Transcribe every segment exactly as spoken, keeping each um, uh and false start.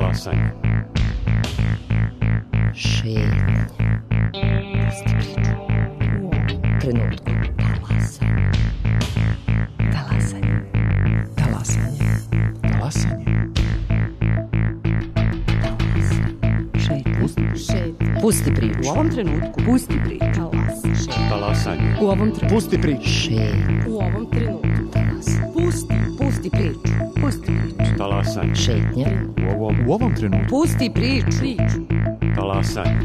Talasanje. Šetnje. Pusti priču. U ovom trenutku. Talasanje. Talasanje. Talasanje. Talasanje. Šetnje. Pusti priču. U ovom trenutku. Pusti priču. Talasanje. U ovom trenutku. Pusti priču. Šetnje. U ovom trenutku. Talasanje. Pusti. Pusti priču. Pusti priču. Talasanje. Šetnje. U ovom, U ovom trenutku. Pusti priču. Priču. talasanje.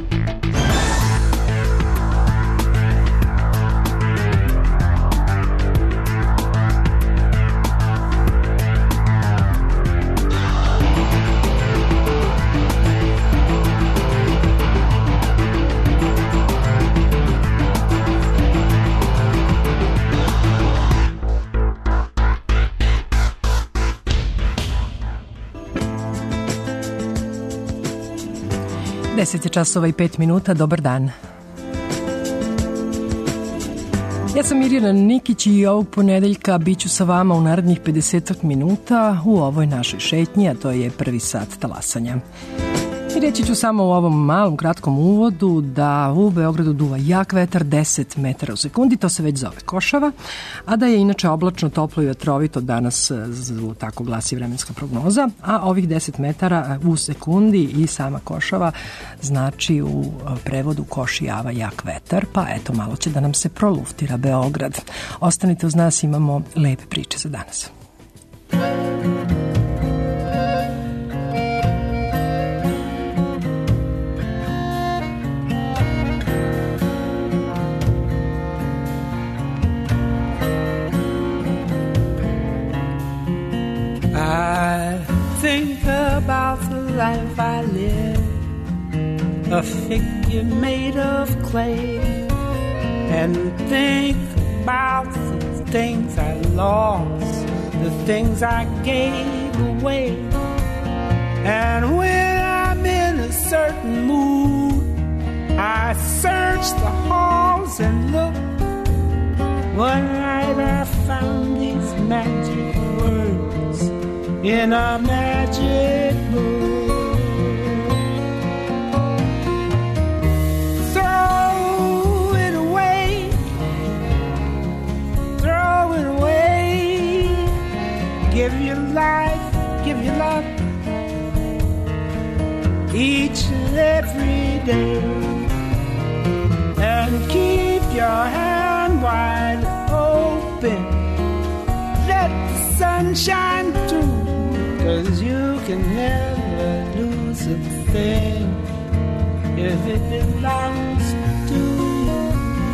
deset je časova i pet minuta, dobar dan. Ja sam Mirjana Nikić i ovog ponedeljka bit ću sa vama u narednih pedeset minuta u ovoj našoj šetnji, a to je prvi sat talasanja. I reći ću samo u ovom malom kratkom uvodu da u Beogradu duva jak vetar deset metara u sekundi, to se već zove košava, a da je inače oblačno, toplo i vetrovito danas, tako glasi vremenska prognoza, a ovih deset metara u sekundi i sama košava znači u prevodu košijava jak vetar, pa eto malo će da nam se proluftira Beograd. Ostanite uz nas, imamo lepe priče za danas. I think about the life I live, a figure made of clay, and think about the things I lost, the things I gave away. And when I'm in a certain mood, I search the halls and look. One night I found these magic words in a magic book. Throw it away, throw it away. Give your life, give your love, each and every day. And keep your hand wide open, let the sun shine through. 'Cause you can never lose a thing if it belongs to you.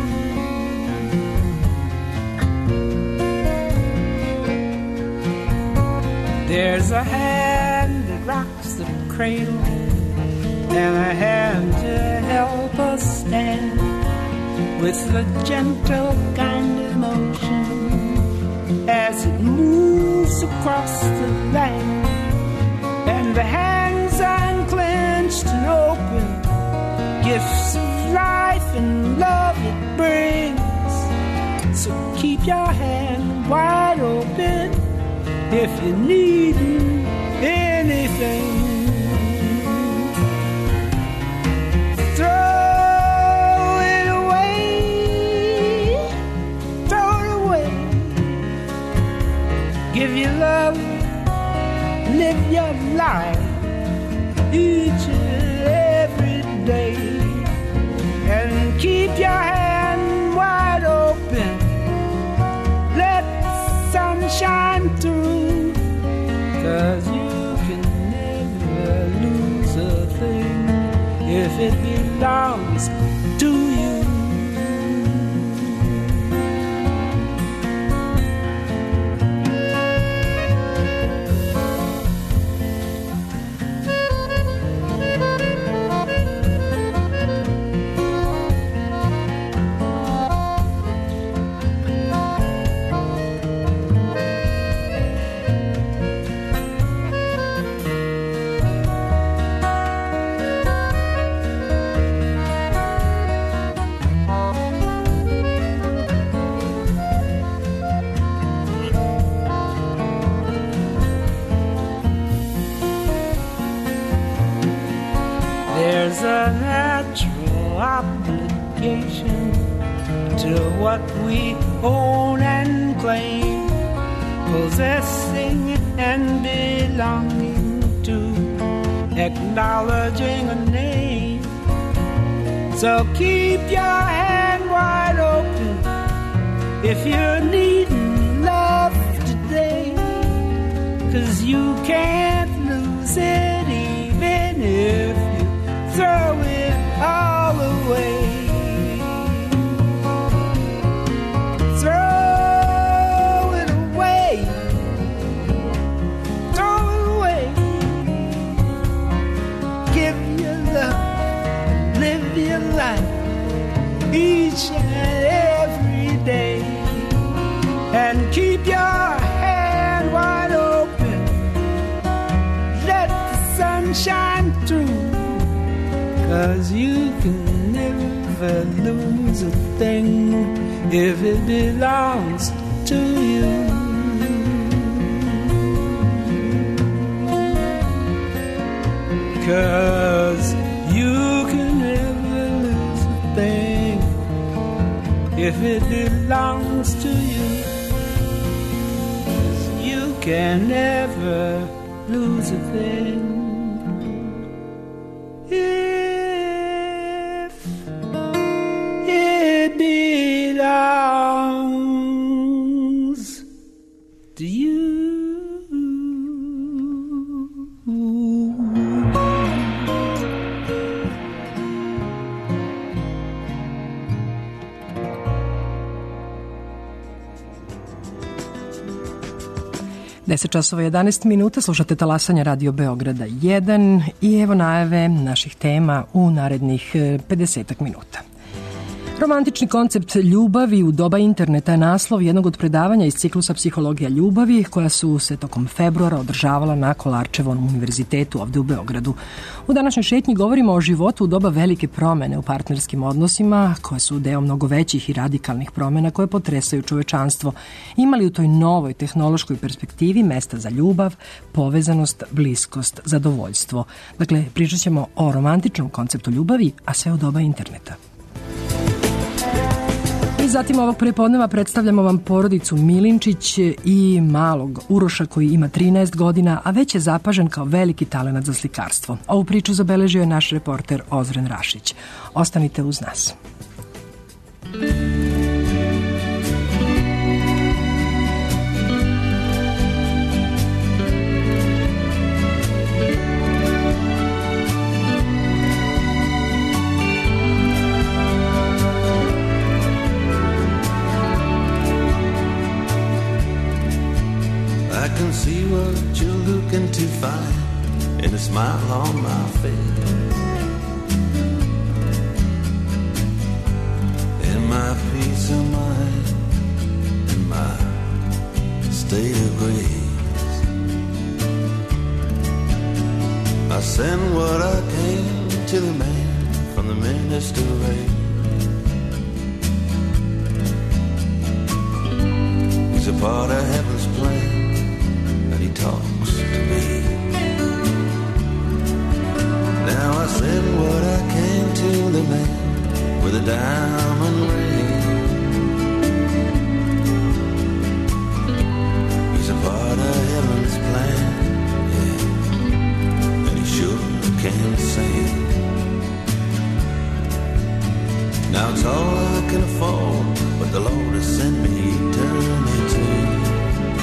There's a hand that rocks the cradle and a hand to help us stand with the gentle kind of motion as it moves across the land. And the hands unclenched and open, gifts of life and love it brings. So keep your hand wide open if you need anything. Throw it away, throw it away. Give your love, live your life each and every day, and keep your hand wide open, let the sun shine through, 'cause you can never lose a thing if it belongs to you. what we own and claim, possessing and belonging to, acknowledging a name. So keep your hand wide open if you're needing love today, 'cause you can't lose it even if you throw it all away. Throw it away. Throw it away. Give your love, live your life each and every day, and keep your hand wide open. Let the sun shine through, 'cause you can never lose a thing if it belongs to you. Cause you can never lose a thing if it belongs to you. You can never lose a thing if it belongs to you. deset časova jedanaest minuta, slušate talasanje Radio Beograda jedan i evo najave naših tema u narednih pedesetak minuta. Romantični koncept ljubavi u doba interneta je naslov jednog od predavanja iz ciklusa Psihologija ljubavi koja su se tokom februara održavala na Kolarčevom univerzitetu ovde u Beogradu. U današnjoj šetnji govorimo o životu u doba velike promene u partnerskim odnosima koje su deo mnogo većih i radikalnih promena koje potresaju čovečanstvo. Imali u toj novoj tehnološkoj perspektivi mesta za ljubav, povezanost, bliskost, zadovoljstvo. Dakle, pričat ćemo o romantičnom konceptu ljubavi, a sve u doba interneta. Zatim ovog prepodneva predstavljamo vam porodicu Milinčić i malog Uroša koji ima trinaest godina, a već je zapažen kao veliki talenat za slikarstvo. Ovu priču zabeležio je naš reporter Ozren Rašić. Ostanite uz nas. See what you're looking to find in a smile on my face, in my peace of mind, in my state of grace. I send what I can to the man from the minister race. He's a part of heaven's plan, talks to me. Now I send what I can to the man with a diamond ring. He's a part of heaven's plan, yeah, and he sure can sing. Now it's all I can afford, but the Lord has sent me eternity.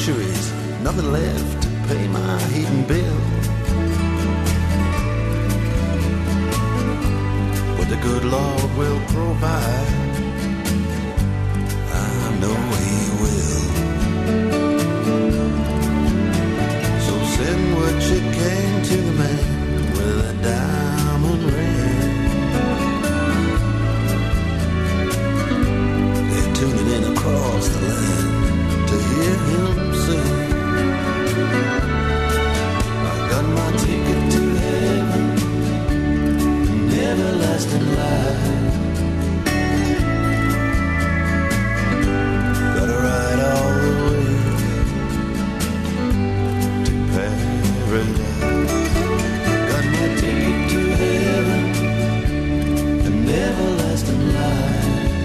groceries, nothing left to pay my heating bill. But the good Lord will provide, I know He will. So send what you can to the man with a diamond ring. They're tuning in across the land to hear him sing. I got my ticket to heaven, an everlasting life. Gotta ride all the way to paradise. Got my ticket to heaven, an everlasting life.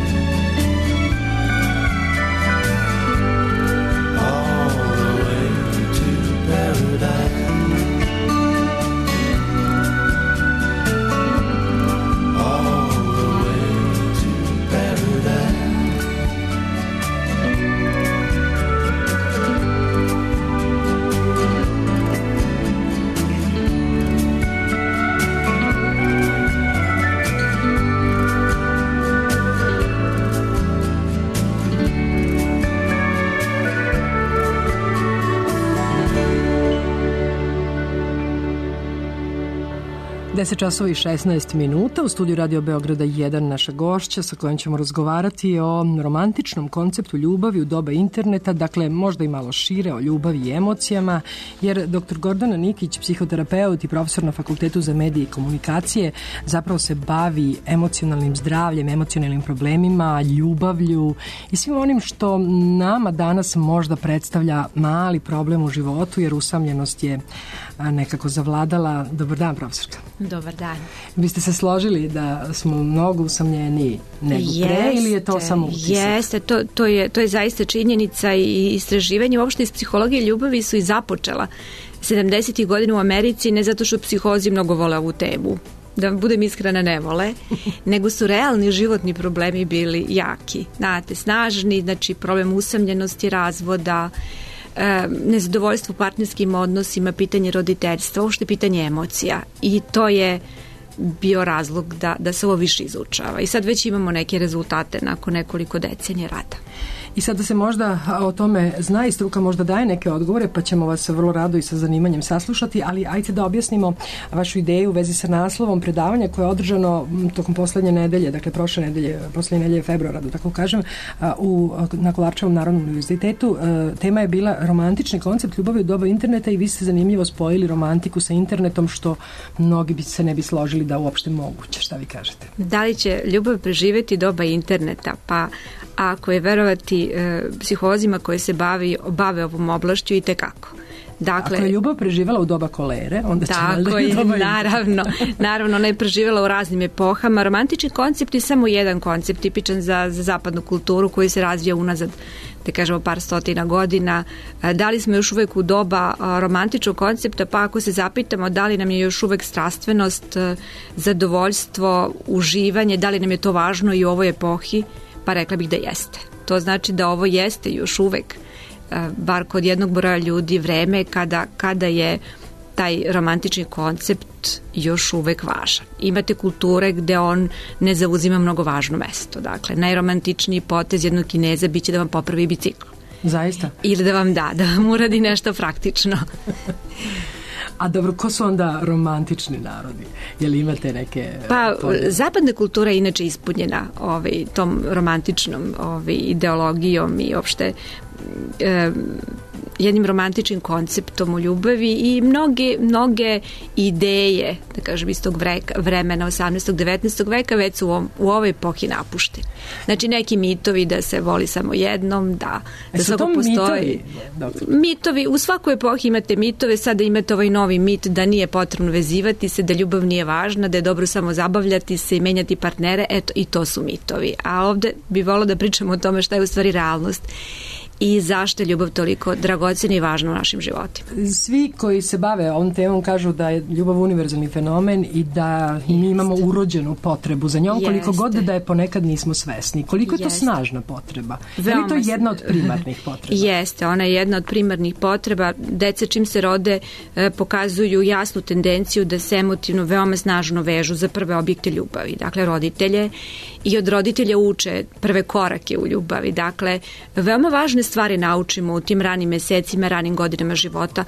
deset časova i šesnaest minuta, u studiju Radio Beograda jedan naša gošća sa kojom ćemo razgovarati o romantičnom konceptu ljubavi u doba interneta, dakle možda i malo šire o ljubavi i emocijama, jer doktor Gordana Nikić, psihoterapeut i profesor na Fakultetu za medije i komunikacije, zapravo se bavi emocionalnim zdravljem, emocionalnim problemima, ljubavlju i svim onim što nama danas možda predstavlja mali problem u životu, jer usamljenost je nekako zavladala. Dobar dan, profesorka. Dobar dan. Biste se složili da smo mnogo usamljeniji nego pre ili je to samo utisak? Jeste, to, to, je, to je zaista činjenica i istraživanje uopšte iz psihologije ljubavi su i započela sedamdesetih godina u Americi, ne zato što psihozi mnogo vole ovu temu, da budem iskrena ne vole, nego su realni životni problemi bili jaki, znate, snažni, znači problem usamljenosti, razvoda, nezadovoljstvo partnerskim odnosima, pitanje roditeljstva, uopšte pitanje emocija, i to je bio razlog da, da se ovo više izučava. I sad već imamo neke rezultate nakon nekoliko decenija rada. I sada se možda o tome zna i struka možda daje neke odgovore, pa ćemo vas vrlo rado i sa zanimanjem saslušati, ali ajde da objasnimo vašu ideju u vezi sa naslovom predavanja koje je održano tokom poslednje nedelje, dakle prošle nedelje, poslednje nedelje februara, da tako kažem, u, na Kolarčevom Narodnom univerzitetu. Tema je bila romantični koncept ljubavi u doba interneta i vi ste zanimljivo spojili romantiku sa internetom, što mnogi bi se ne bi složili da uopšte moguće. Šta vi kažete? Da li će ljubav preživeti doba interneta? Pa ako je verovati e, psiholozima koji se bavi, bave ovom oblašću, i tekako. Dakle, ako je ljubav preživjela u doba kolere, onda će tako je, naravno, naravno, ona je preživjela u raznim epohama. Romantični koncept je samo jedan koncept, tipičan za, za zapadnu kulturu, koji se razvija unazad, da kažemo, par stotina godina. Da li smo još uvek u doba romantičnog koncepta? Pa ako se zapitamo da li nam je još uvek strastvenost, zadovoljstvo, uživanje, da li nam je to važno i u ovoj epohi? Pa rekla bih da jeste. To znači da ovo jeste još uvek, bar kod jednog broja ljudi, vreme kada, kada je taj romantični koncept još uvek važan. Imate kulture gde on ne zauzima mnogo važno mesto. Dakle, najromantičniji potez jednog Kineza biće da vam popravi bicikl. Zaista? Ili da vam da, da vam uradi nešto praktično. A dobro, ko su onda romantični narodi? Je li imate neke... Pa, podne? Zapadna kultura je inače ispunjena ovaj, tom romantičnom ovaj, ideologijom i uopšte e, jednim romantičnim konceptom u ljubavi, i mnoge, mnoge ideje, da kažem, iz tog vreka, vremena osamnaestog devetnaestog veka već su u, ovom, u ovoj epohi napušteni. Znači, neki mitovi da se voli samo jednom, da, da svako postoji. Mitovi? Mitovi, u svakoj epohi imate mitove, sada imate ovaj novi mit da nije potrebno vezivati se, da ljubav nije važna, da je dobro samo zabavljati se i menjati partnere, eto, i to su mitovi. A ovde bi volila da pričamo o tome šta je u stvari realnost. i zašto je ljubav toliko dragocena i važna u našim životima. Svi koji se bave ovom temom kažu da je ljubav univerzalni fenomen i da mi imamo urođenu potrebu za njom, koliko god da je ponekad nismo svesni. Koliko je to Jeste. snažna potreba? Veoma je li to jedna od primarnih potreba? Jeste, ona je jedna od primarnih potreba. Deca čim se rode e, pokazuju jasnu tendenciju da se emotivno veoma snažno vežu za prve objekte ljubavi. Dakle, roditelje i od roditelja uče prve korake u ljubavi. Dakle, veoma važne stvari naučimo u tim ranim mesecima, ranim godinama života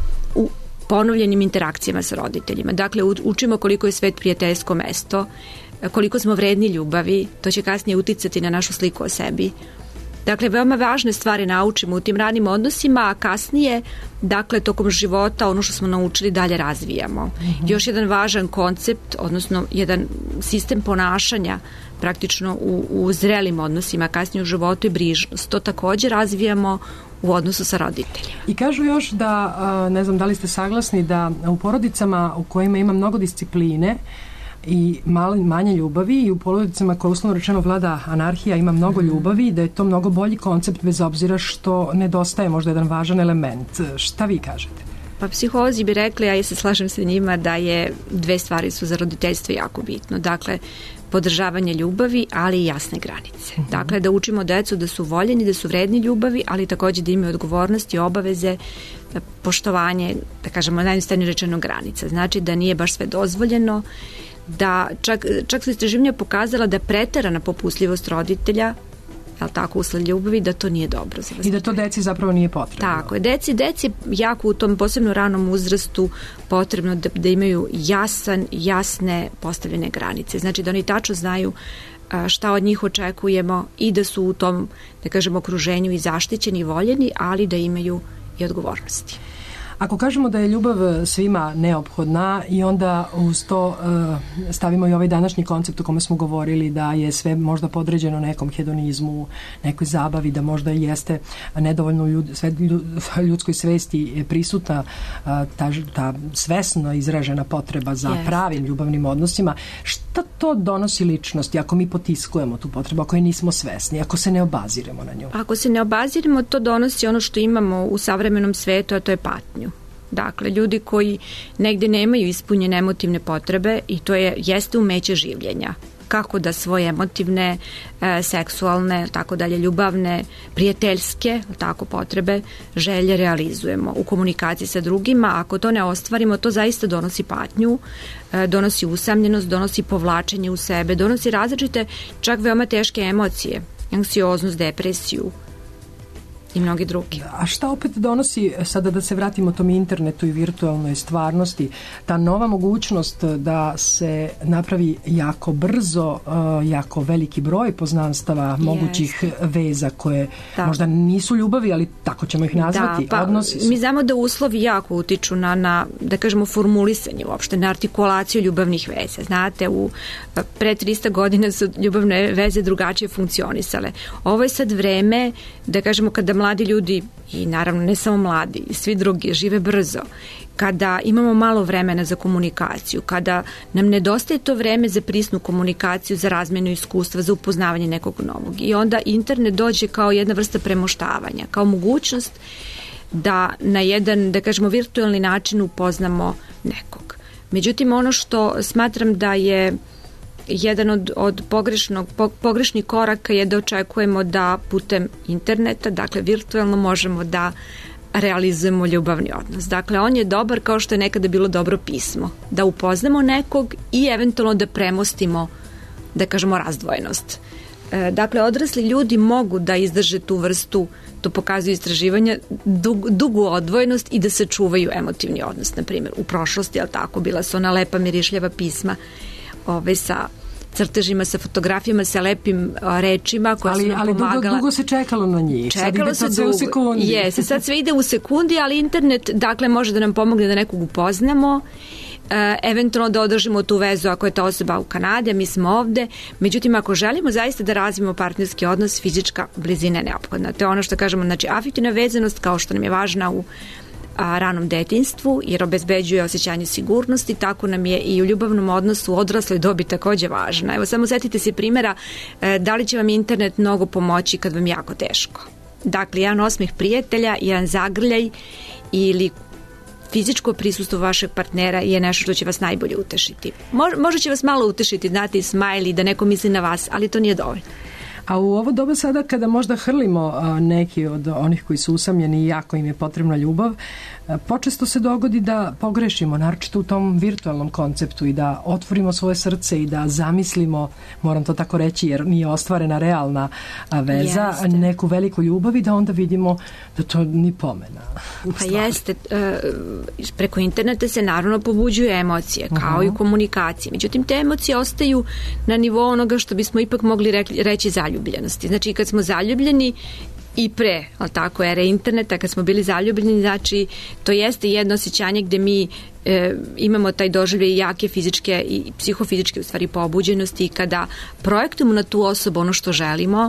u ponovljenim interakcijama sa roditeljima. Dakle, učimo koliko je svet prijateljsko mesto, koliko smo vredni ljubavi, to će kasnije uticati na našu sliku o sebi. Dakle, veoma važne stvari naučimo u tim ranim odnosima, a kasnije, dakle, tokom života ono što smo naučili dalje razvijamo. Mm-hmm. Još jedan važan koncept, odnosno jedan sistem ponašanja praktično u, u zrelim odnosima, kasnije u životu i brižnost. To također razvijamo u odnosu sa roditeljima. I kažu još da, ne znam da li ste saglasni, da u porodicama u kojima ima mnogo discipline i mali, manje ljubavi i u porodicama koje uslovno rečeno vlada anarhija, ima mnogo ljubavi, da je to mnogo bolji koncept bez obzira što nedostaje možda jedan važan element. Šta vi kažete? Pa psiholozi bi rekli, a ja se slažem sa njima, da je dve stvari su za roditeljstvo jako bitno. Dakle, podržavanje ljubavi, ali i jasne granice. Uh-huh. Dakle, da učimo decu da su voljeni, da su vredni ljubavi, ali također da imaju odgovornosti, obaveze, poštovanje, da kažemo najjednostavnije rečeno granica. Znači da nije baš sve dozvoljeno, da čak, čak su istraživanja pokazala da preterana popustljivost roditelja, jel tako, usled ljubavi, da to nije dobro za vas. I da to deci zapravo nije potrebno. Tako je. Deci, deci jako u tom posebno ranom uzrastu potrebno da, da imaju jasan, jasne postavljene granice. Znači da oni tačno znaju šta od njih očekujemo i da su u tom, da kažemo, okruženju i zaštićeni i voljeni, ali da imaju i odgovornosti. Ako kažemo da je ljubav svima neophodna i onda uz to uh, stavimo i ovaj današnji koncept o kome smo govorili, da je sve možda podređeno nekom hedonizmu, nekoj zabavi, da možda jeste nedovoljno ljud, sve, ljudskoj svesti prisutna uh, ta, ta svesno izražena potreba za yes. pravim ljubavnim odnosima. Šta to donosi ličnosti ako mi potiskujemo tu potrebu, ako je nismo svesni, ako se ne obaziremo na nju? Ako se ne obaziremo, to donosi ono što imamo u savremenom svetu, a to je patnju. Dakle, ljudi koji negde nemaju ispunjene emotivne potrebe i to je, jeste umeće življenja. Kako da svoje emotivne, e, seksualne, tako dalje, ljubavne, prijateljske, tako potrebe, želje realizujemo u komunikaciji sa drugima. Ako to ne ostvarimo, to zaista donosi patnju, e, donosi usamljenost, donosi povlačenje u sebe, donosi različite, čak veoma teške emocije, anksioznost, depresiju i mnogi drugi. A šta opet donosi, sada da se vratimo tom internetu i virtualnoj stvarnosti, ta nova mogućnost da se napravi jako brzo, jako veliki broj poznanstava, yes. mogućih veza koje da. možda nisu ljubavi, ali tako ćemo ih nazvati, da, pa, odnosi su. Mi znamo da uslovi jako utiču na, na, da kažemo, formulisanje uopšte, na artikulaciju ljubavnih veza. Znate, u pre trista godina su ljubavne veze drugačije funkcionisale. Ovo je sad vreme, da kažemo, kada mladi ljudi, i naravno ne samo mladi, i svi drugi žive brzo, kada imamo malo vremena za komunikaciju, kada nam nedostaje to vreme za prisnu komunikaciju, za razmjenu iskustva, za upoznavanje nekog novog. I onda internet dođe kao jedna vrsta premoštavanja, kao mogućnost da na jedan, da kažemo, virtualni način upoznamo nekog. Međutim, ono što smatram da je jedan od, od pogrešnog, po, pogrešnih koraka je da očekujemo da putem interneta, dakle virtualno, možemo da realizujemo ljubavni odnos. Dakle, on je dobar kao što je nekada bilo dobro pismo. Da upoznamo nekog i eventualno da premostimo, da kažemo, razdvojenost. E, dakle, odrasli ljudi mogu da izdrže tu vrstu, to pokazuju istraživanja, dug, dugu odvojenost i da se čuvaju emotivni odnos. Na primjer, u prošlosti, ali tako, bila su ona lepa mirišljava pisma ove sa crtežima, sa fotografijama, sa lepim a, rečima koja ali, su nam ali pomagala. Ali dugo, dugo se čekalo na njih. Čekalo sad se dugo. U sekundi. Jeste, sad sve ide u sekundi, ali internet, dakle, može da nam pomogne da nekog upoznamo, e, eventualno da održimo tu vezu ako je ta osoba u Kanadi, a mi smo ovde. Međutim, ako želimo zaista da razvijemo partnerski odnos, fizička blizina je neophodna. To je ono što kažemo, znači afektivna vezanost, kao što nam je važna u a, ranom detinjstvu, jer obezbeđuje osjećanje sigurnosti, tako nam je i u ljubavnom odnosu u odrasloj dobi takođe važna. Evo, samo setite se primjera, e, da li će vam internet mnogo pomoći kad vam jako teško? Dakle, jedan osmeh prijatelja, jedan zagrljaj ili fizičko prisustvo vašeg partnera je nešto što će vas najbolje utešiti. Mo- možda će vas malo utešiti, znate, smajli, da neko misli na vas, ali to nije dovoljno. A u ovo doba sada kada možda hrlimo a, neki od onih koji su usamljeni i jako im je potrebna ljubav, a, počesto se dogodi da pogrešimo, naročito u tom virtualnom konceptu i da otvorimo svoje srce i da zamislimo, moram to tako reći jer nije ostvarena realna a, veza, Jeste. neku veliku ljubav i da onda vidimo da to ni pomena. Pa jeste, e, preko interneta se naravno pobuđuju emocije, kao uh-huh. i u komunikaciji. Međutim, te emocije ostaju na nivou onoga što bismo ipak mogli rekli, reći zaljubljenosti. Znači, kad smo zaljubljeni i pre, ali tako, ere interneta, kad smo bili zaljubljeni, znači, to jeste jedno osjećanje gde mi e, imamo taj doživljaj jake fizičke i psihofizičke, u stvari, pobuđenosti i kada projektujemo na tu osobu ono što želimo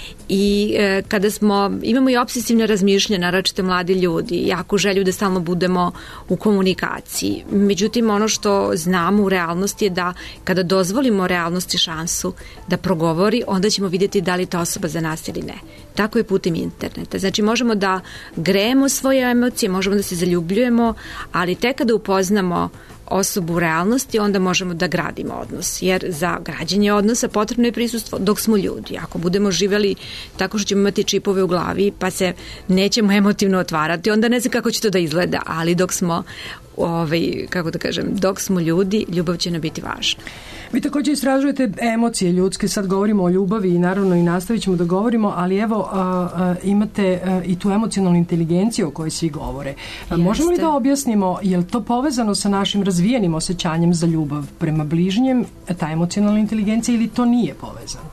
i e, kada smo, imamo i obsesivne razmišljanja, naročito mladi ljudi, jako želju da stalno budemo u komunikaciji. Međutim, ono što znamo u realnosti je da kada dozvolimo realnosti šansu da progovori, onda ćemo vidjeti da li ta osoba za nas ili ne. Tako je putem interneta. Znači, možemo da grejemo svoje emocije, možemo da se zaljubljujemo, ali tek kada upoznamo osobu u realnosti, onda možemo da gradimo odnos. Jer za građenje odnosa potrebno je prisustvo dok smo ljudi. Ako budemo živjeli tako što ćemo imati čipove u glavi, pa se nećemo emotivno otvarati, onda ne znam kako će to da izgleda, ali dok smo ovaj, kako da kažem, dok smo ljudi, ljubav će nam biti važna. Vi također istražujete emocije ljudske, sad govorimo o ljubavi i naravno i nastavit ćemo da govorimo, ali evo a, a, imate a, i tu emocionalnu inteligenciju o kojoj svi govore. A, možemo li da objasnimo, je li to povezano sa našim razvijenim osjećanjem za ljubav prema bližnjem, ta emocionalna inteligencija, ili to nije povezano?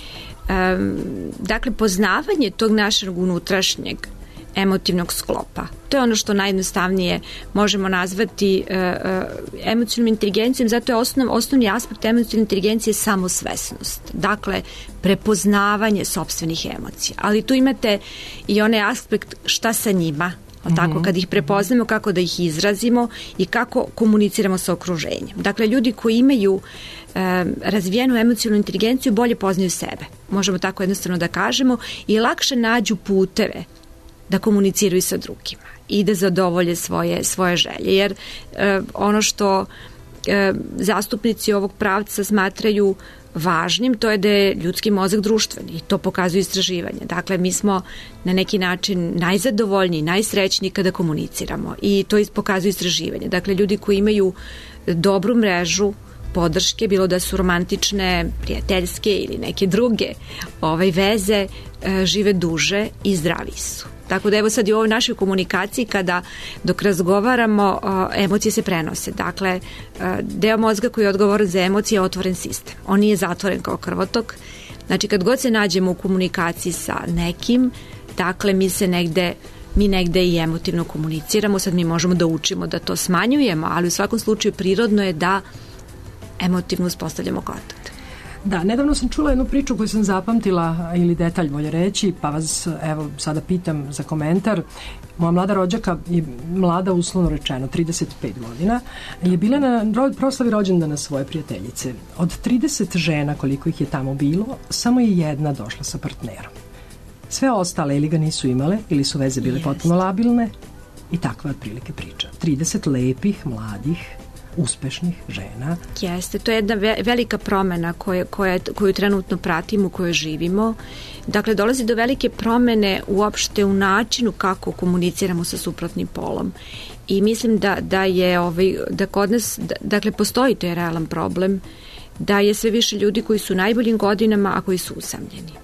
Um, dakle, poznavanje tog našeg unutrašnjeg emotivnog sklopa. To je ono što najjednostavnije možemo nazvati uh, uh, emocionalnom inteligencijom, zato je osnov, osnovni aspekt emocionalne inteligencije samosvesnost. Dakle, prepoznavanje sopstvenih emocija. Ali tu imate i onaj aspekt šta sa njima, mm-hmm. tako, kad ih prepoznamo, kako da ih izrazimo i kako komuniciramo sa okruženjem. Dakle, ljudi koji imaju um, razvijenu emocionalnu inteligenciju bolje poznaju sebe. Možemo tako jednostavno da kažemo i lakše nađu puteve da komuniciraju sa drugima i da zadovolje svoje, svoje želje. Jer e, ono što e, zastupnici ovog pravca smatraju važnim, to je da je ljudski mozak društveni i to pokazuju istraživanje. Dakle, mi smo na neki način najzadovoljniji, najsrećniji kada komuniciramo i to pokazuju istraživanje. Dakle, ljudi koji imaju dobru mrežu podrške, bilo da su romantične, prijateljske ili neke druge ovaj, veze, e, žive duže i zdravi su. Tako da evo sad i u ovoj našoj komunikaciji kada dok razgovaramo emocije se prenose. Dakle, deo mozga koji je odgovoran za emocije je otvoren sistem. On nije zatvoren kao krvotok. Znači kad god se nađemo u komunikaciji sa nekim, dakle mi se negde mi negde i emotivno komuniciramo. Sad mi možemo da učimo da to smanjujemo, ali u svakom slučaju prirodno je da emotivno uspostavljamo kontakt. Da, nedavno sam čula jednu priču koju sam zapamtila, ili detalj bolje reći, pa vas evo sada pitam za komentar. Moja mlada rođaka je mlada, uslovno rečeno, trideset pet godina, je bila na proslavi rođendana svoje prijateljice. Od trideset žena koliko ih je tamo bilo, samo je jedna došla sa partnerom. Sve ostale ili ga nisu imale, ili su veze bile yes. potpuno labilne i takva otprilike priča. trideset lepih, mladih, uspešnih žena. Jeste, to je jedna velika promena koje, koje, koju trenutno pratimo, u kojoj živimo. Dakle, dolazi do velike promene uopšte u načinu kako komuniciramo sa suprotnim polom. I mislim da, da je ovaj, da kod nas, da, dakle, postoji to je realan problem, da je sve više ljudi koji su u najboljim godinama, a koji su usamljeni.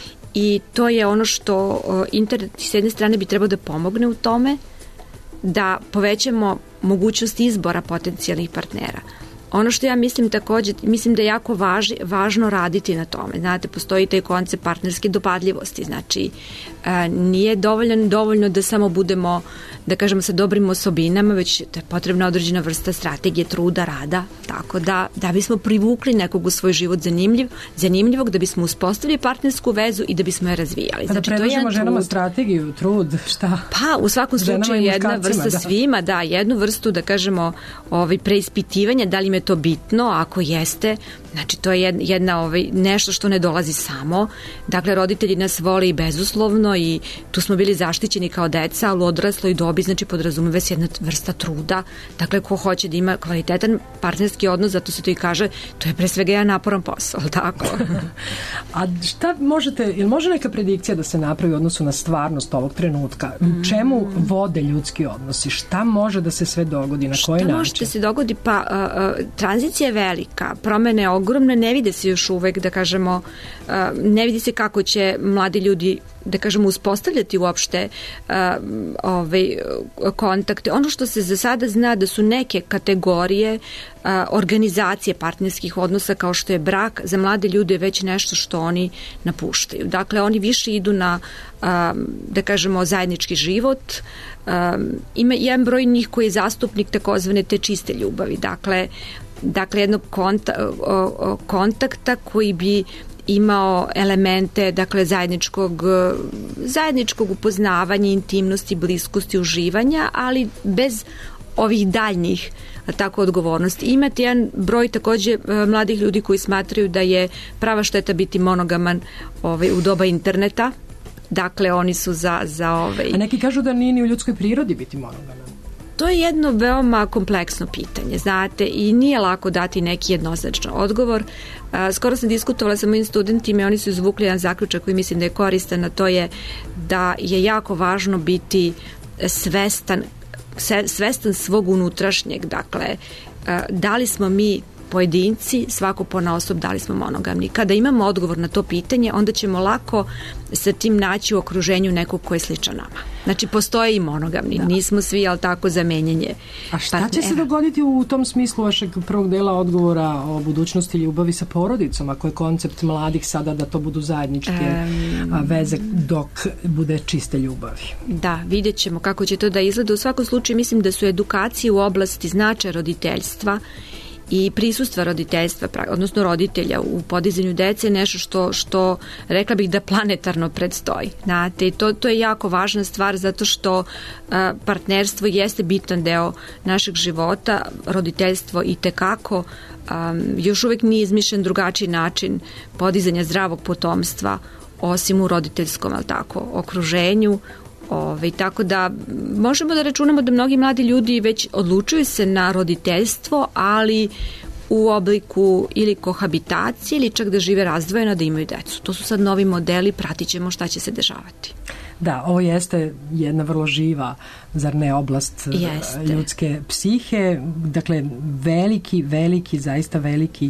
I to je ono što internet s jedne strane bi trebao da pomogne u tome, da povećamo mogućnost izbora potencijalnih partnera. Ono što ja mislim također, mislim da je jako važi, važno raditi na tome. Znate, postoji taj koncept partnerske dopadljivosti. Znači, e, nije dovoljno, dovoljno da samo budemo, da kažemo, sa dobrim osobinama, već da je potrebna određena vrsta strategije, truda, rada, tako da, da bismo privukli nekog u svoj život zanimljiv, zanimljivog, da bismo uspostavili partnersku vezu i da bismo je razvijali. Znači, da predložimo ženama trud. strategiju, trud, šta? Pa, u svakom slučaju jedna vrsta da. svima, da, jednu vrstu, da kažemo, ovaj, preispitivanja, da li me to bitno, ako jeste, znači to je jedna, jedna ovaj, nešto što ne dolazi samo. Dakle, roditelji nas vole i bezuslovno i tu smo bili zaštićeni kao deca, ali u odrasloj dobi, znači podrazumeva se jedna vrsta truda. Dakle, ko hoće da ima kvalitetan partnerski odnos, zato se to i kaže, to je pre svega jedan naporan posao, tako? A šta možete, ili može neka predikcija da se napravi u odnosu na stvarnost ovog trenutka? U čemu vode ljudski odnosi? Šta može da se sve dogodi? Na koji način? Šta može da se dogodi? Pa, uh, uh, tranzicija je velika, promene ogromne, ne vide se još uvek, da kažemo, uh, ne vidi se kako će mladi ljudi, da kažemo, uspostavljati uopšte uh, ovaj, kontakte. Ono što se za sada zna da su neke kategorije uh, organizacije partnerskih odnosa kao što je brak, za mlade ljude je već nešto što oni napuštaju. Dakle, oni više idu na, uh, da kažemo, zajednički život. Um, ima jedan broj njih koji je zastupnik takozvane te čiste ljubavi. Dakle, dakle jednog konta, kontakta koji bi imao elemente, dakle, zajedničkog, zajedničkog upoznavanja, intimnosti, bliskosti, uživanja, ali bez ovih daljnjih tako odgovornosti. Imate jedan broj takođe mladih ljudi koji smatraju da je prava šteta biti monogaman ovaj, u doba interneta. Dakle, oni su za, za ovaj... A neki kažu da nije ni u ljudskoj prirodi biti monogaman. To je jedno veoma kompleksno pitanje, znate, i nije lako dati neki jednoznačan odgovor. Skoro sam diskutovala sa mojim studentima i oni su izvukli jedan zaključak koji mislim da je koristan, a to je da je jako važno biti svestan, svestan svog unutrašnjeg, dakle, da li smo mi pojedinci, svako ponaosob, da li smo monogamni. Kada imamo odgovor na to pitanje, onda ćemo lako sa tim naći u okruženju nekog ko je sličan nama. Znači, postoje i monogamni. Da. Nismo svi, ali tako, zamenjenje. A šta partnera. Će se dogoditi u tom smislu vašeg prvog dela odgovora o budućnosti ljubavi sa porodicom, ako je koncept mladih sada da to budu zajedničke um, veze dok bude čiste ljubavi? Da, vidjet ćemo kako će to da izgleda. U svakom slučaju mislim da su edukacije u oblasti značaja roditeljstva i prisustva roditeljstva, odnosno roditelja u podizanju dece, nešto što, što rekla bih da planetarno predstoji. Znate, to, to je jako važna stvar zato što uh, partnerstvo jeste bitan deo našeg života, roditeljstvo i tekako um, još uvek nije izmišljen drugačiji način podizanja zdravog potomstva osim u roditeljskom, ali tako, okruženju. Ove, tako da možemo da računamo da mnogi mladi ljudi već odlučuju se na roditeljstvo, ali u obliku ili kohabitacije ili čak da žive razdvojeno, da imaju decu. To su sad novi modeli, pratit ćemo šta će se dešavati. Da, ovo jeste jedna vrlo živa, zar ne, oblast jeste. Ljudske psihe, dakle veliki, veliki, zaista veliki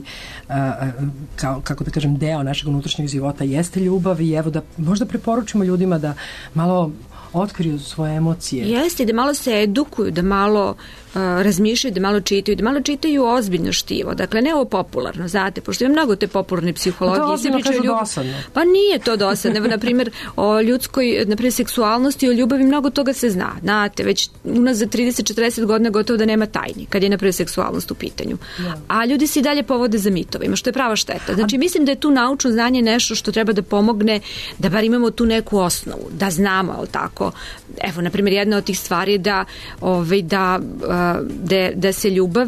kao, kako da kažem, deo našeg unutrašnjeg života jeste ljubav i evo da možda preporučimo ljudima da malo otkriju svoje emocije. Jeste, da malo se edukuju, da malo uh, razmišljaju, da malo čitaju, da malo čitaju ozbiljno štivo. Dakle, ne ovo popularno, znate, pošto ima mnogo te popularne psihologije. To ozbiljno kažu ljub... dosadno. Pa nije to dosadno. Evo, na primjer, o ljudskoj, na primjer, seksualnosti, o ljubavi, mnogo toga se zna. Znate, već unazad trideset četrdeset godina gotovo da nema tajni, kad je, na primjer, seksualnost u pitanju. Ja. A ljudi se i dalje povode za mitovima, što je prava šteta. Znači, mislim da je tu naučno znanje nešto što treba da pomogne, da bar imamo tu neku osnovu, da znamo, ali tako. Evo, na primjer, jedna od tih stvari je da, ovaj, da, da, da se ljubav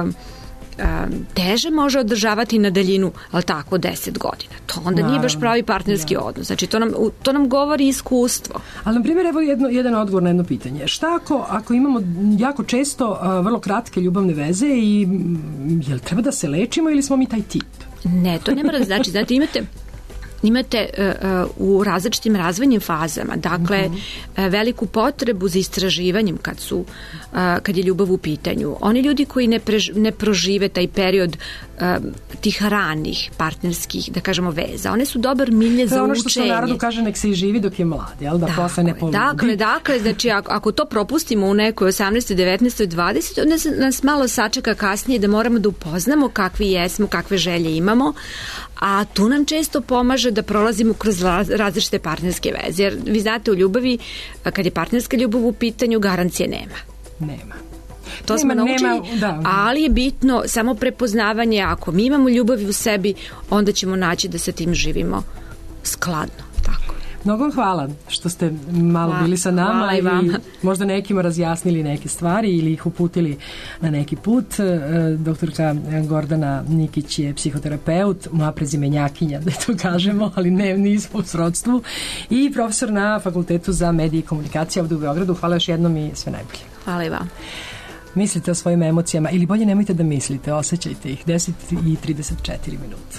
teže može održavati na daljinu, ali tako, deset godina. To onda Naravno. Nije baš pravi partnerski ja. odnos. Znači, to nam, to nam govori iskustvo. Ali, na primjer, evo jedno, jedan odgovor na jedno pitanje. Šta ako, ako imamo jako često uh, vrlo kratke ljubavne veze i je li treba da se lečimo ili smo mi taj tip? Ne, to ne mora da znači. Znate, imate imate uh, u različitim razvojnim fazama, dakle, uh-huh. veliku potrebu za istraživanjem kad su, uh, kad je ljubav u pitanju. Oni ljudi koji ne, prež, ne prožive taj period uh, tih ranih partnerskih, da kažemo, veza, one su dobar milje za učenje. To je ono što se u narodu kaže, nek se i živi dok je mlad, jel? Da dakle, posle ne poludi. Dakle, dakle, znači, ako, ako to propustimo u nekoj osamnaestoj, devetnaestoj, dvadesetoj, onda nas malo sačeka kasnije da moramo da upoznamo kakvi jesmo, kakve želje imamo, a tu nam često pomaže da prolazimo kroz različite partnerske veze. Jer vi znate, u ljubavi, kad je partnerska ljubav u pitanju, garancije nema. Nema. To nema, smo naučili, nema, da. Ali je bitno samo prepoznavanje. Ako mi imamo ljubavi u sebi, onda ćemo naći da sa tim živimo skladno. Tako. Mnogo hvala što ste malo Hvala. bili sa nama Hvala i i vama. možda nekima razjasnili neke stvari ili ih uputili na neki put. E, Doktorka Gordana Nikić je psihoterapeut, moja prezimenjakinja, da to kažemo, ali ne, nismo u srodstvu, i profesor na Fakultetu za medije i komunikacije ovdje u Beogradu. Hvala još jednom i sve najbolje. Hvala i vam. Mislite o svojim emocijama, ili bolje nemojte da mislite, osjećajte ih. deset i trideset četiri minuta.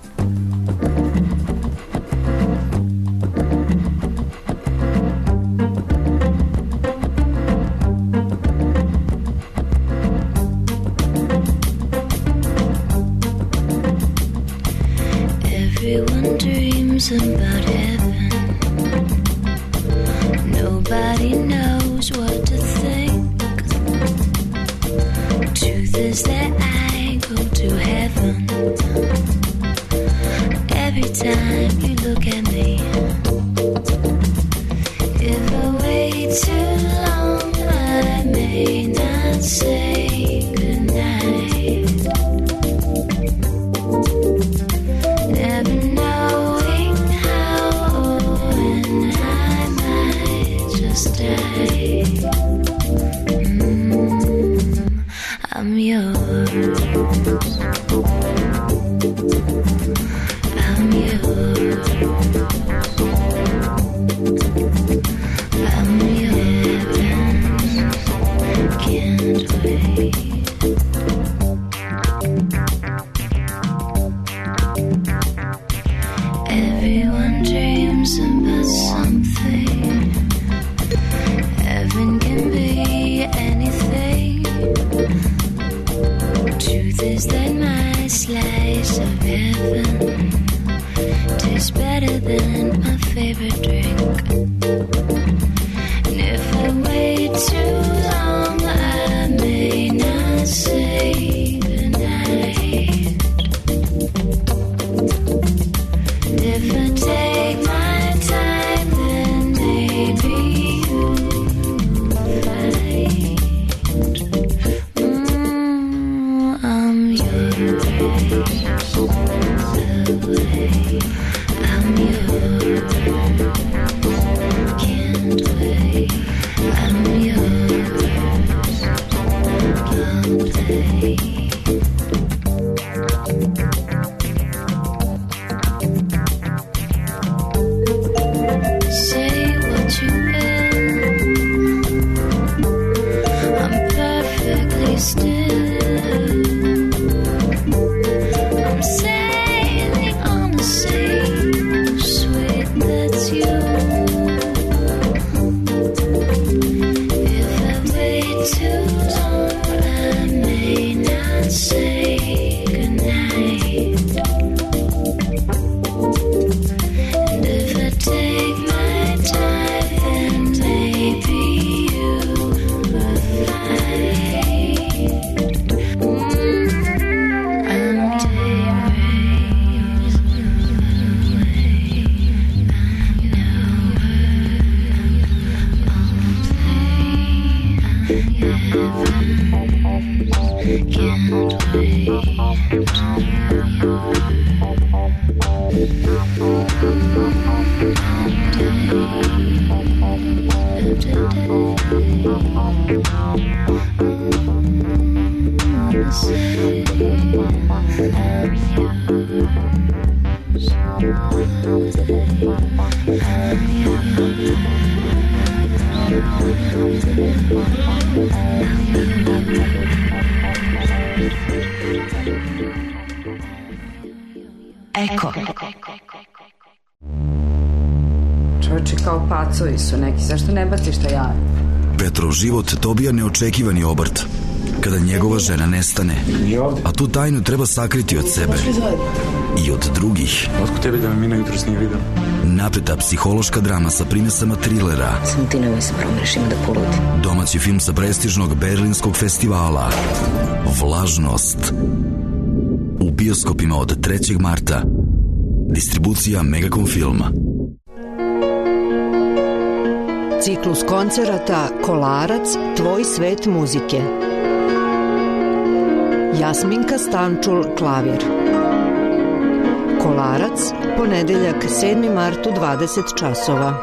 Everyone dreams about heaven. Nobody knows what to think. Truth is that I go to heaven every time you look at me. If I wait too long, I may not say goodnight. Never knowing how or when I might just die. Mm, I'm yours. I'm yours. I'm yours. Can't wait. Everyone dreams about something. Heaven can be anything. Truth is that my slice of heaven tastes better than my favorite drink. And if I wait too long, I may not say goodnight. If I take my time, then maybe you'll find. Mm, I'm yours. Away. I'm yours. Can't wait. I'm yours. I'll play. Say what you will. I'm perfectly still. I'm sailing on the same sweet that's you. If I wait too long, I may not say goodnight. And if I take my time, then maybe you will find. Mm, I'm daybreak away. I know I'll play. Heaven can't Eko. Čovječe, kao pacovi su neki, zašto ne baciš to jaje? Petrov život dobija neočekivani obrt kada njegova žena nestane, a tu tajnu treba sakriti od sebe i od drugih. Otko tebi da me Mina jutros nije vidio? Napeta psihološka drama sa primesama trilera. Samo ti nemoj se promiriš, ima da poludi. Domaći film sa prestižnog berlinskog festivala Vlažnost. U bioskopima od trećeg marta. Distribucija Megacom filma. Ciklus koncerata Kolarac, tvoj svet muzike. Jasminka Stančul, klavir. Kolarac, ponedeljak sedmi mart u dvadeset časova.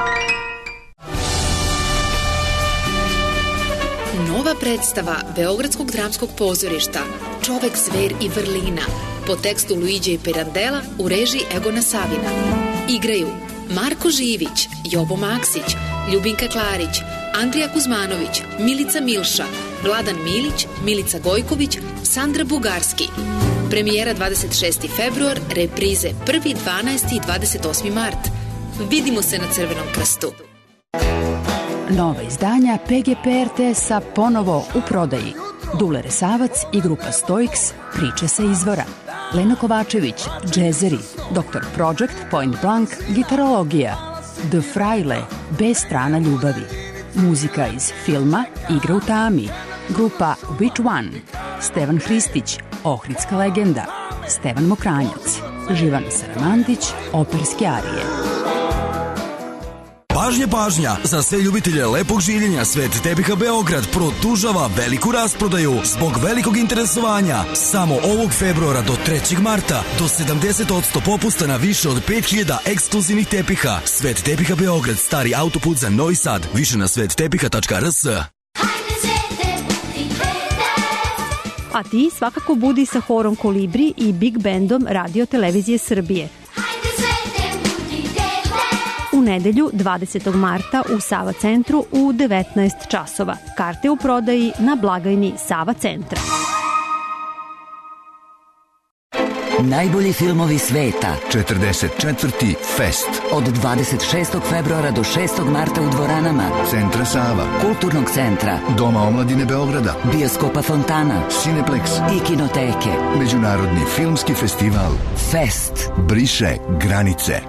Nova predstava Beogradskog dramskog pozorišta Čovek, zver i vrlina po tekstu Luiđe Pirandela u režiji Egona Savina. Igraju Marko Živić, Jovo Maksić, Ljubinka Klarić, Andrija Kuzmanović, Milica Milša, Vladan Milić, Milica Gojković, Sandra Bugarski. Premijera dvadeset šesti februar, reprize prvi, dvanaesti i dvadeset osmi mart. Vidimo se na Crvenom krstu. Nova izdanja P G P R T S-a ponovo u prodaji. Dule Resavac i grupa Stoiks, priče sa izvora. Leno Kovačević, džezeri, doktor Project, Point Blank, gitarologija. The Fraile, bez strana ljubavi. Muzika iz filma Igra u tami. Grupa Which One, Stevan Hristić, Ohridska legenda. Stevan Mokranjac, Živan Saramandić, operske arije. Pažnja, pažnja, za sve ljubitelje lepog življenja Svet tepiha Beograd produžava veliku rasprodaju zbog velikog interesovanja. Samo ovog februara do trećeg marta do sedamdeset posto popusta na više od pet hiljada ekskluzivnih tepiha. Svet tepiha Beograd, stari autoput za Novi Sad. Više na svet tepiha tačka r s. A ti svakako budi sa horom Kolibri i Big Bandom Radio Televizije Srbije. U nedelju dvadesetog marta u Sava centru u devetnaest časova. Karte u prodaji na blagajni Sava centra. Najbolji filmovi sveta. četrdeset četvrti Fest. Od dvadeset šestog februara do šestog marta u dvoranama Centra Sava, Kulturnog centra, Doma omladine Beograda, Bioskopa Fontana, Cineplex i Kinoteke. Međunarodni filmski festival Fest. Briše granice.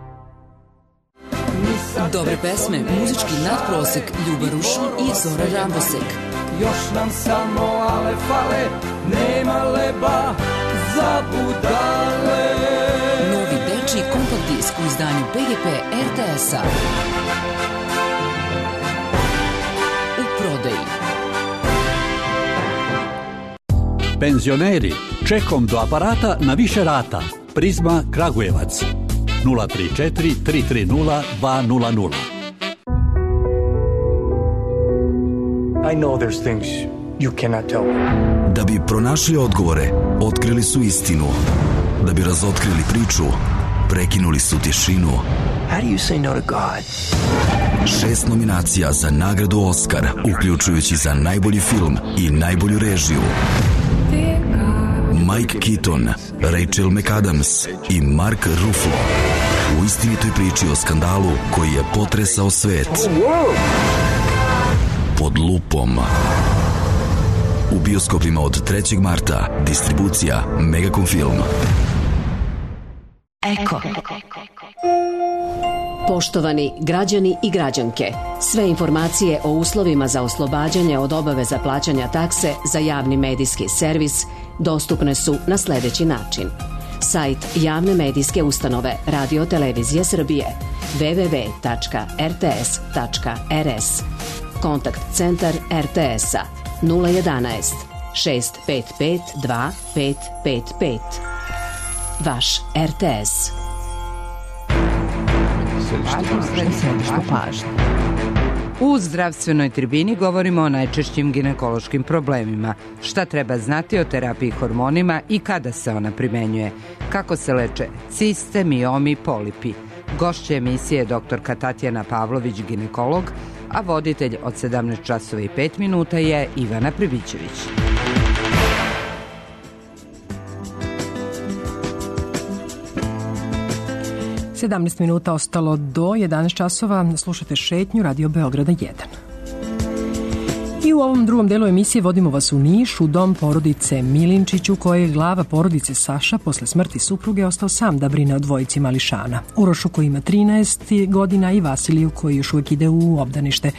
Dobre pesme, muzički nadprosek, Ljuba Rušin i Zora Rambosek. Još nam samo ale fale, nema leba za budale. Novi dečiji kompakt disk u izdanju P G P R T S-a. U prodaji. Penzioneri, čekom do aparata na više rata. Prizma Kragujevac. nula tri četiri tri tri nula dva nula nula. I know there's things you cannot tell. Da bi pronašli odgovore, otkrili su istinu. Da bi razotkrili priču, prekinuli su tišinu. How do you say no to God? Šest nominacija za nagradu Oskar, uključujući za najbolji film i najbolju režiju. Mike Keaton, Rachel McAdams i Mark Ruffalo u istinitoj priči o skandalu koji je potresao svet. Pod lupom. U bioskopima od trećeg marta. Distribucija Megacom Film. Eko. Poštovani građani i građanke, sve informacije o uslovima za oslobađanje od obaveza plaćanja takse za javni medijski servis dostupne su na sledeći način. Sajt javne medijske ustanove Radio Televizije Srbije w w w tačka r t s tačka r s. Kontakt centar R T S-a nula jedanaest šest pet pet dva pet pet pet. Vaš R T S. U zdravstvenoj tribini govorimo o najčešćim ginekološkim problemima, šta treba znati o terapiji hormonima i kada se ona primenjuje, kako se leče ciste, miomi, polipi. Gošća emisije je doktorka Tatjana Pavlović, ginekolog, a voditelj od sedamnaest časova i pet minuta je Ivana Pribićević. sedamnaest minuta ostalo do jedanaest časova. Slušate Šetnju Radio Beograda jedan. I u ovom drugom delu emisije vodimo vas u Niš, u dom porodice Milinčić, u kojoj je glava porodice Saša posle smrti supruge ostao sam da brine o dvojici mališana. Urošu koji ima trinaest godina i Vasiliju koji još uvijek ide u obdanište.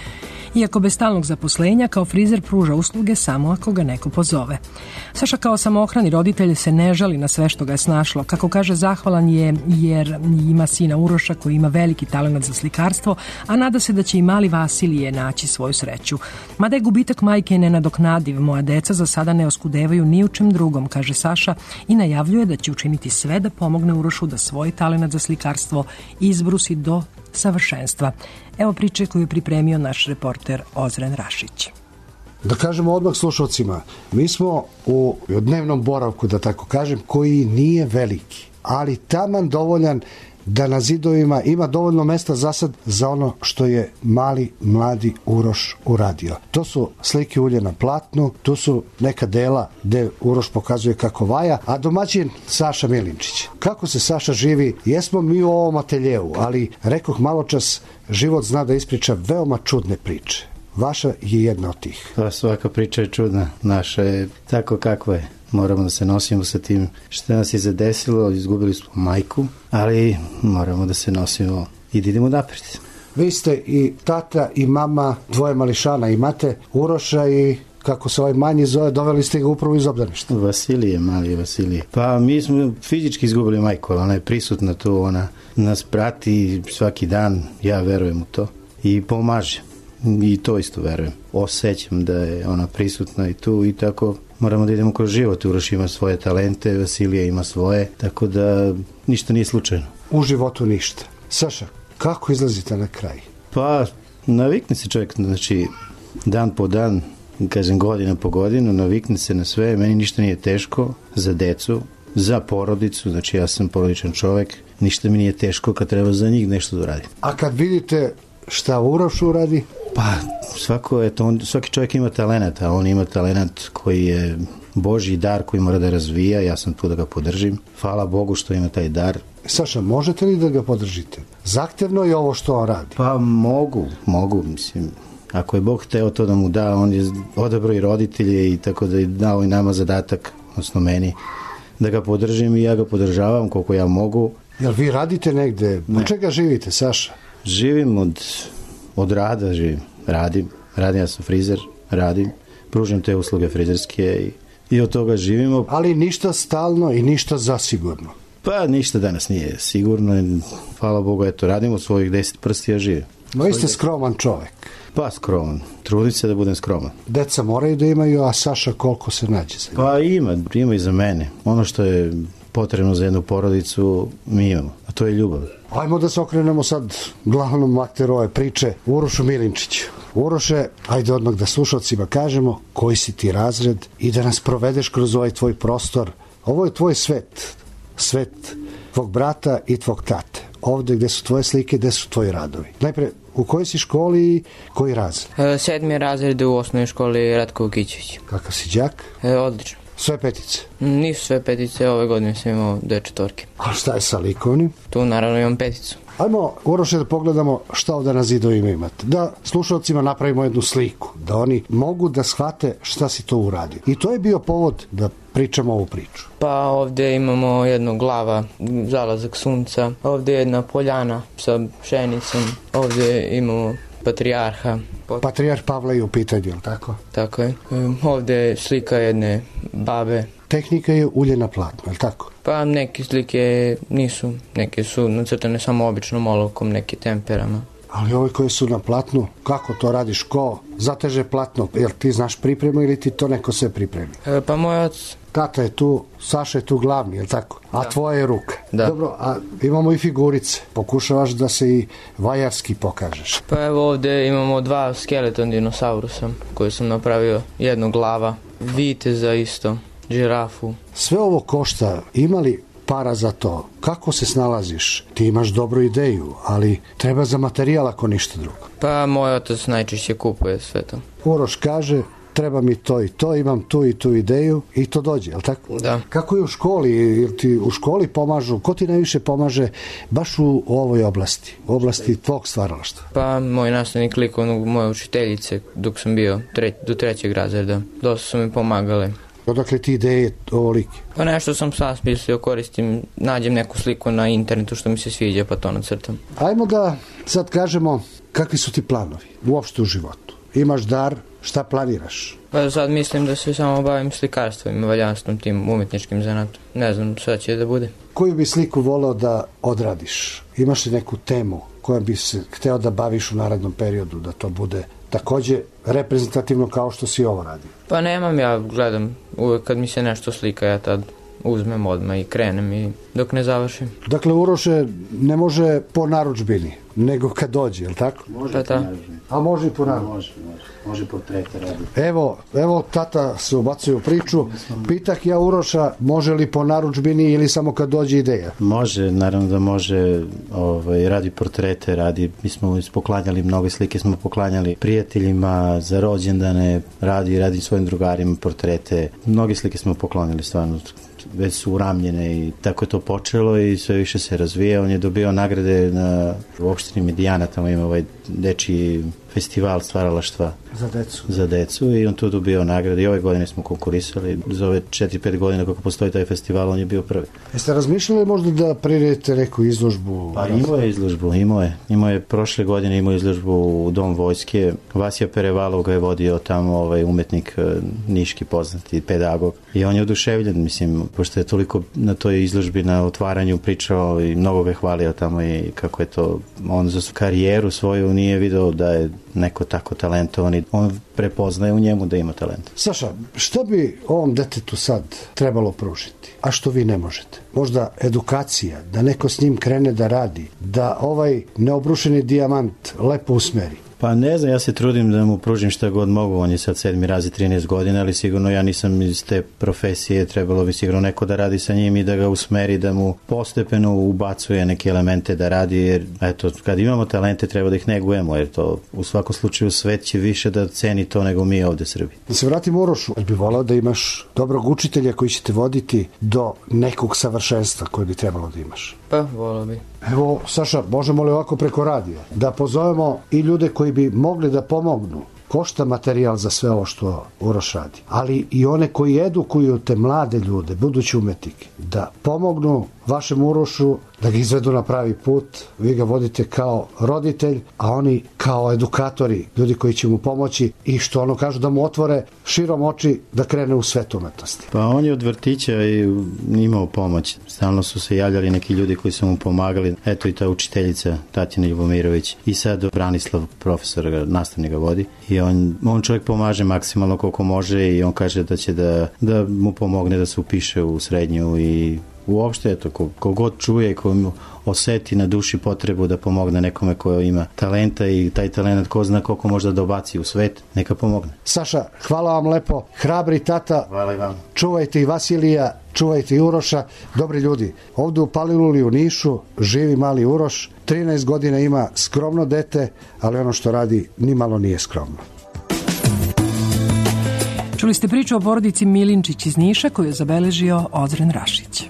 Iako bez stalnog zaposlenja, kao frizer pruža usluge samo ako ga neko pozove. Saša kao samohrani roditelj se ne žali na sve što ga je snašlo. Kako kaže, zahvalan je jer ima sina Uroša koji ima veliki talenat za slikarstvo, a nada se da će i mali Vasilije naći svoju sreću. Mada je gubitak majke nenadoknadiv, moja deca za sada ne oskudevaju ni u čem drugom, kaže Saša i najavljuje da će učiniti sve da pomogne Urošu da svoj talenat za slikarstvo izbrusi do savršenstva. Evo priče koju je pripremio naš reporter Ozren Rašić. Da kažemo odmah slušalcima, mi smo u dnevnom boravku, da tako kažem, koji nije veliki, ali taman dovoljan da na zidovima ima dovoljno mesta za sad za ono što je mali, mladi Uroš uradio. To su slike ulje na platnu, tu su neka dela gde Uroš pokazuje kako vaja, a domaćin Saša Milinčić. Kako se Saša živi? Jesmo mi u ovom ateljeu, ali rekoh maločas, život zna da ispriča veoma čudne priče. Vaša je jedna od tih. Pa svaka priča je čudna, naša je tako kakva je. Moramo da se nosimo sa tim što nas je zadesilo, izgubili smo majku, ali moramo da se nosimo i da idemo napred. Vi ste i tata i mama, dvoje mališana, imate Uroša i kako se ovaj manji zove, doveli ste ga upravo iz obdaništa. Vasilije, mali Vasilije. Pa mi smo fizički izgubili majku, ali ona je prisutna tu, ona nas prati svaki dan, ja verujem u to i pomaže. I to isto verujem. Osjećam da je ona prisutna i tu i tako moramo da idemo kroz život. Uroš ima svoje talente, Vasilija ima svoje, tako da ništa nije slučajno. U životu ništa. Saša, kako izlazite na kraj? Pa, navikne se čovjek, znači, dan po dan, kažem godina po godinu, navikne se na sve, meni ništa nije teško za decu, za porodicu, znači ja sam porodičan čovjek, ništa mi nije teško kad treba za njih nešto da uradim. A kad vidite šta Uroš uradi? Pa, svako je to, on, svaki čovjek ima talenat, a on ima talenat koji je Božji dar koji mora da razvija, ja sam tu da ga podržim. Hvala Bogu što ima taj dar. Saša, možete li da ga podržite? Zahtevno je ovo što on radi. Pa mogu, mogu, mislim, ako je Bog hteo to da mu da, on je odabrao i roditelje i tako da je dao i nama zadatak, odnosno meni, da ga podržim i ja ga podržavam koliko ja mogu. Jel vi radite negde? Ne. Od čega živite, Saša? Živim od, od rada, živim, radim, radim, ja sam frizer, radim, pružim te usluge frizerske i, i od toga živimo. Ali ništa stalno i ništa zasigurno. Pa ništa danas nije sigurno, hvala Bogu, eto, radim od svojih deset prsti, ja živim. No vi ste skroman čovek. Pa skroman, trudim se da budem skroman. Deca moraju da imaju, a Saša koliko se nađe za njih? Pa ima, ima i za mene. Ono što je potrebno za jednu porodicu mi imamo, a to je ljubav. Ajmo da se okrenemo sad glavnom akteru ove priče, Urošu Milinčiću. Uroše, ajde odmah da slušalcima kažemo koji si ti razred i da nas provedeš kroz ovaj tvoj prostor. Ovo je tvoj svet, svet tvog brata i tvog tate. Ovde gde su tvoje slike, gde su tvoji radovi. Najpre, u kojoj si školi i koji razred? Sedmi razred u osnovnoj školi Ratko Vukićević. Kakav si đak? E, odlično. Sve petice? Nisu sve petice, ove godine sam imao dve četvorke. A šta je sa likovnim? Tu naravno imam peticu. Ajmo, Uroše, da pogledamo šta ovde na zidovima imate. Da slušalcima napravimo jednu sliku, da oni mogu da shvate šta si to uradio. I to je bio povod da pričamo ovu priču. Pa ovde imamo jednu glava, zalazak sunca, ovde je jedna poljana sa pšenicom, ovde imamo patrijarha. Patrijarh Pavle je u pitanju, je li tako? Tako je. Ovde je slika jedne babe. Tehnika je ulje na platnu, je li tako? Pa neke slike nisu, neke su nacrtane samo običnom olovkom, neke temperama. Ali ove koje su na platnu, kako to radiš, ko zateže platno? Jel ti znaš pripremu ili ti to neko sve pripremi? E, pa moj otac. Tata je tu, Saša je tu glavni, je li tako? A da. Tvoja je ruka. Da. Dobro, a imamo i figurice. Pokušavaš da se i vajarski pokažeš. Pa evo ovde imamo dva skeleton dinosaurusa koje sam napravio. Jedno glava, viteza isto, žirafu. Sve ovo košta, imali para za to. Kako se snalaziš? Ti imaš dobru ideju, ali treba za materijal ako ništa drugo. Pa moj otac najčešće kupuje sve to. Uroš kaže, treba mi to i to, imam tu i tu ideju i to dođe, je li tako? Da. Kako je u školi? Jel ti u školi pomažu? Ko ti najviše pomaže baš u ovoj oblasti? U oblasti tvog stvaralaštva? Pa moj nastavnik likovnog, moje učiteljice dok sam bio tre, do trećeg razreda. Dosta su mi pomagale. Odakle ti ideje ovolike? Pa nešto sam sam smislio, koristim, nađem neku sliku na internetu što mi se sviđa pa to nacrtam. Ajmo da sad kažemo kakvi su ti planovi uopšte u životu. imaš dar, šta planiraš? Pa sad mislim da se samo bavim slikarstvom i valjanstvom, tim umetničkim zanatom. Ne znam šta će da bude. Koju bi sliku voleo da odradiš? Imaš li neku temu koja bi se hteo da baviš u narednom periodu, da to bude takođe reprezentativno kao što si ovo radio? Pa nemam, ja gledam uvek kad mi se nešto slika, ja tad uzmem odmah i krenem i dok ne završim. Dakle, Uroše ne može po narudžbini, nego kad dođe, je li tako? Može pa po narudžbini. A može i po narudžbini? Može, može. Može portrete raditi. Evo, evo tata se ubacuje u priču. Pitak ja Uroša, može li po narudžbini ili samo kad dođe ideja? Može, naravno da može, ovaj, radi portrete, radi, mi smo poklanjali, mnoge slike smo poklanjali prijateljima za rođendane, radi, radi svojim drugarima portrete. Mnoge slike smo poklonili stvarno, već su uramljene i tako je to počelo i sve više se razvija. On je dobio nagrade na opštini Medijana, tamo ima ovaj dečiji festival stvaralaštva za decu. za decu i on tu dobio nagrade i ove godine smo konkurisali. Za ove četiri pet godina kako postoji taj festival, on je bio prvi. Jeste razmišljali možda da priredite neku izložbu? Pa imao je izložbu, imao je. Imao je prošle godine imao izložbu u Dom vojske. Vasija Perevalov ga je vodio tamo, ovaj umetnik niški poznati, pedagog. I on je oduševljen, mislim, pošto je toliko na toj izložbi, na otvaranju pričao i mnogo ga je hvalio tamo i kako je to, on za karijeru svoju nije video da je neko tako talentovan i on prepoznaje u njemu da ima talent. Saša, šta bi ovom detetu sad trebalo pružiti, a što vi ne možete? Možda edukacija, da neko s njim krene da radi, da ovaj neobrušeni dijamant lepo usmeri. Pa ne znam, ja se trudim da mu pružim šta god mogu, on je sad sedmi razi trinaest godina, ali sigurno ja nisam iz te profesije, trebalo bi sigurno neko da radi sa njim i da ga usmeri, da mu postepeno ubacuje neke elemente da radi, jer eto, kad imamo talente treba da ih negujemo, jer to u svakom slučaju svet će više da ceni to nego mi ovde Srbi. Da se vratimo Urošu, ali bi volao da imaš dobrog učitelja koji će te voditi do nekog savršenstva koje bi trebalo da imaš. Pa, volao bi. Evo, Saša, možemo li ovako preko radija da pozovemo i ljude koji bi mogli da pomognu? Košta materijal za sve ovo što Uroš radi, ali i one koji edukuju te mlade ljude, budući umetnike, da pomognu vašem Urošu, da ga izvedu na pravi put. Vi ga vodite kao roditelj, a oni kao edukatori, ljudi koji će mu pomoći i što ono kažu da mu otvore širom oči da krene u svet umetnosti. Pa on je od vrtića i imao pomoć. Stalno su se javljali neki ljudi koji su mu pomagali. Eto i ta učiteljica Tatjana Ljubomirović i sad Branislav, profesor, nastavnik ga vodi i on, on čovjek pomaže maksimalno koliko može i on kaže da će da, da mu pomogne da se upiše u srednju i uopšte, eto, ko, ko god čuje, ko mu oseti na duši potrebu da pomogne nekome ko ima talenta i taj talent ko zna koliko može da dobaci u svet, neka pomogne. Saša, hvala vam lepo, hrabri tata. Hvala i vam. Čuvajte i Vasilija, čuvajte i Uroša. Dobri ljudi, ovde u Paliluli u Nišu živi mali Uroš, trinaest godina ima, skromno dete, ali ono što radi nimalo nije skromno. Čuli ste priču o porodici Milinčić iz Niša koju je zabeležio Ozren Rašić.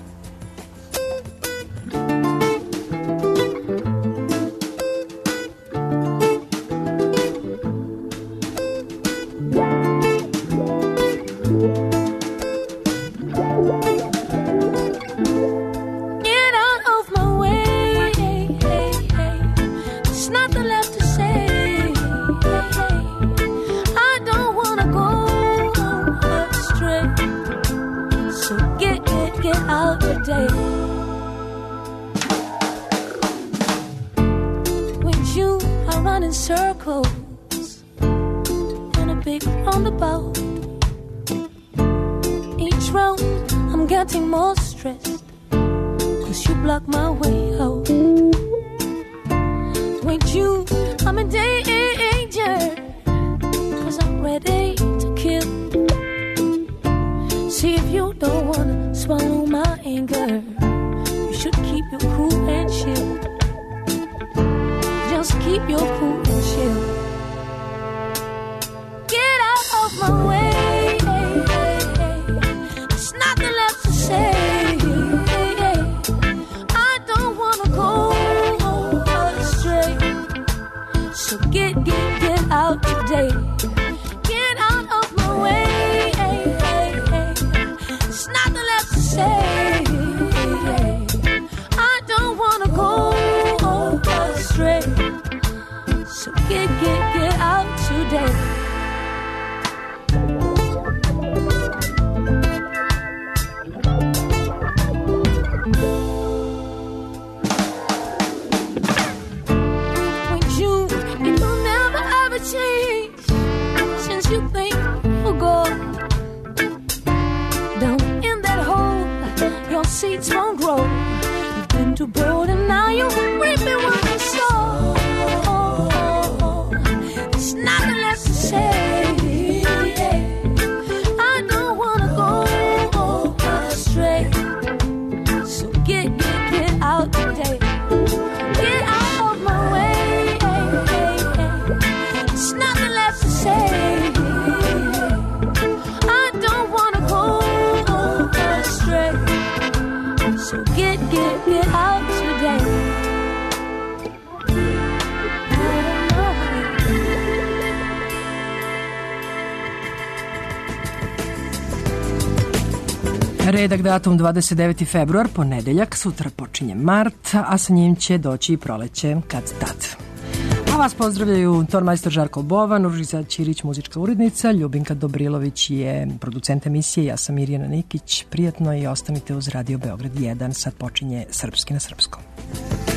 So get, get, get out today. seeds won't grow. You've been too bold and now you're reaping what you sow. There's nothing left to say. I don't wanna go astray. So get, get, get out today. Get out of my way. There's nothing left to say. I don't wanna go astray. So get, get, get out today. Redak datum dvadeset deveti februar, ponedeljak, sutra počinje mart, a sa njim će doći i proleće kad tad. A vas pozdravljaju tormajstor Žarko Bovan, Ružica Ćirić, muzička urednica, Ljubinka Dobrilović je producent emisije, ja sam Mirjana Nikić. Prijatno i ostanite uz Radio Beograd jedan, sad počinje Srpski na srpskom.